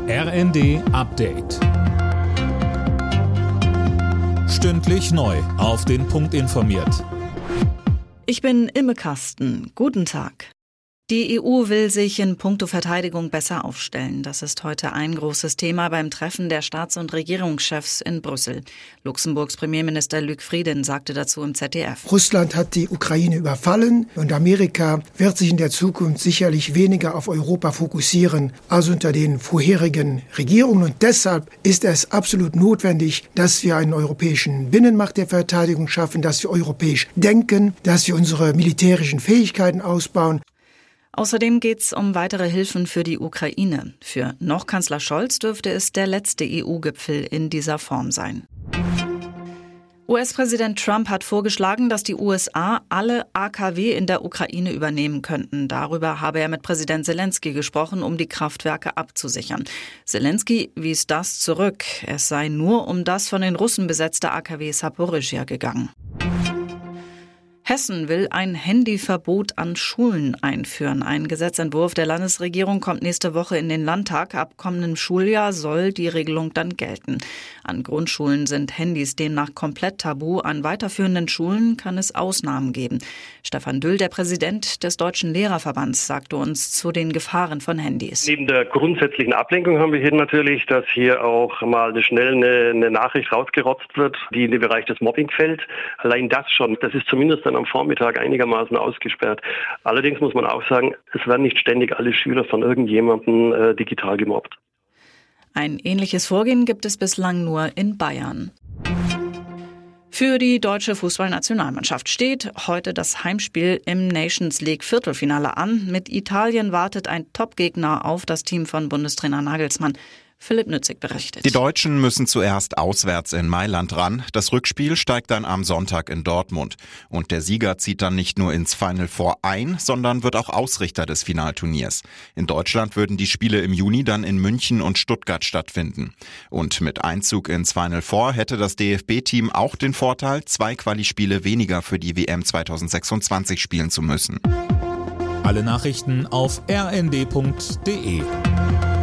RND Update. Stündlich neu auf den Punkt informiert. Ich bin Imme Kasten. Guten Tag. Die EU will sich in puncto Verteidigung besser aufstellen. Das ist heute ein großes Thema beim Treffen der Staats- und Regierungschefs in Brüssel. Luxemburgs Premierminister Luc Frieden sagte dazu im ZDF. Russland hat die Ukraine überfallen und Amerika wird sich in der Zukunft sicherlich weniger auf Europa fokussieren als unter den vorherigen Regierungen. Und deshalb ist es absolut notwendig, dass wir einen europäischen Binnenmarkt der Verteidigung schaffen, dass wir europäisch denken, dass wir unsere militärischen Fähigkeiten ausbauen. Außerdem geht es um weitere Hilfen für die Ukraine. Für noch Kanzler Scholz dürfte es der letzte EU-Gipfel in dieser Form sein. US-Präsident Trump hat vorgeschlagen, dass die USA alle AKW in der Ukraine übernehmen könnten. Darüber habe er mit Präsident Zelensky gesprochen, um die Kraftwerke abzusichern. Zelensky wies das zurück. Es sei nur um das von den Russen besetzte AKW Saporischschja gegangen. Hessen will ein Handyverbot an Schulen einführen. Ein Gesetzentwurf der Landesregierung kommt nächste Woche in den Landtag. Ab kommendem Schuljahr soll die Regelung dann gelten. An Grundschulen sind Handys demnach komplett tabu. An weiterführenden Schulen kann es Ausnahmen geben. Stefan Düll, der Präsident des Deutschen Lehrerverbands, sagte uns zu den Gefahren von Handys. Neben der grundsätzlichen Ablenkung haben wir hier natürlich, dass hier auch mal schnell eine Nachricht rausgerotzt wird, die in den Bereich des Mobbing fällt. Allein das schon, das ist zumindest dann am Vormittag einigermaßen ausgesperrt. Allerdings muss man auch sagen, es werden nicht ständig alle Schüler von irgendjemandem digital gemobbt. Ein ähnliches Vorgehen gibt es bislang nur in Bayern. Für die deutsche Fußballnationalmannschaft steht heute das Heimspiel im Nations League Viertelfinale an. Mit Italien wartet ein Top-Gegner auf das Team von Bundestrainer Nagelsmann. Philipp Nützig berichtet. Die Deutschen müssen zuerst auswärts in Mailand ran. Das Rückspiel steigt dann am Sonntag in Dortmund. Und der Sieger zieht dann nicht nur ins Final Four ein, sondern wird auch Ausrichter des Finalturniers. In Deutschland würden die Spiele im Juni dann in München und Stuttgart stattfinden. Und mit Einzug ins Final Four hätte das DFB-Team auch den Vorteil, 2 Quali-Spiele weniger für die WM 2026 spielen zu müssen. Alle Nachrichten auf rnd.de.